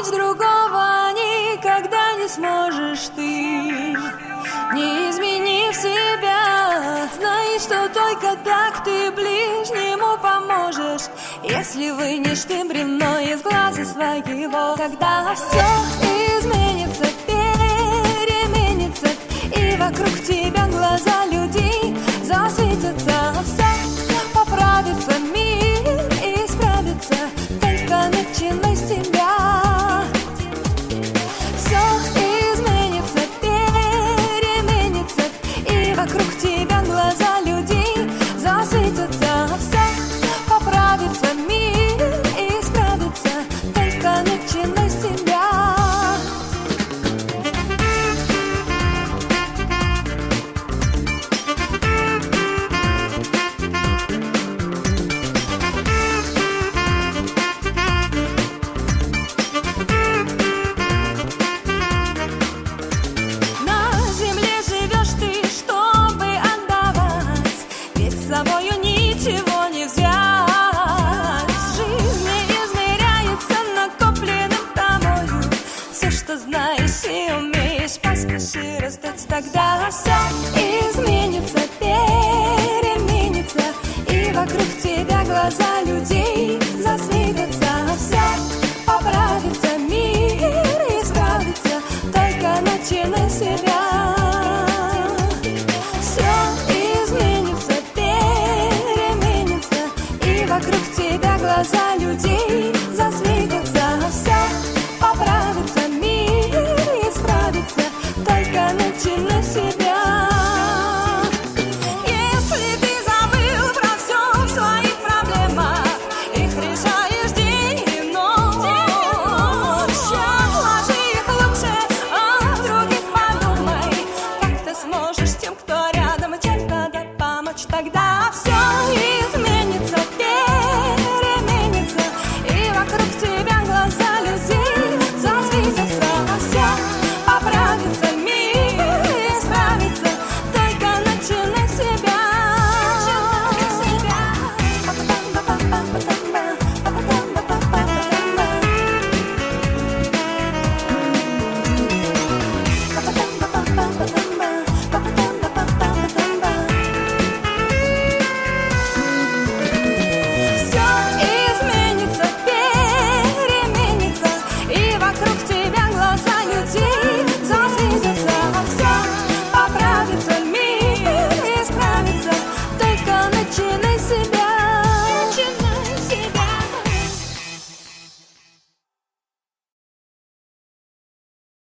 Полюбить другого никогда не сможешь ты, не изменив себя. Знай, что только так ты ближнему поможешь. Если вынешь ты бревно из глаза своего, когда все изменится, переменится, и вокруг тебя глаза людей засветятся, все поправится, мир исправится, только начинай с себя. Все изменится, переменится, и вокруг тебя глаза людей засветятся, все поправится, мир исправится, только начинай с себя. Ничего не взять. Жизнь не измеряется накопленным тобою. Все, что знаешь и умеешь, поспеши раздать. Тогда все изменится, переменится, и вокруг тебя глаза людей засветятся, все поправится, мир исправится, только начинай с себя.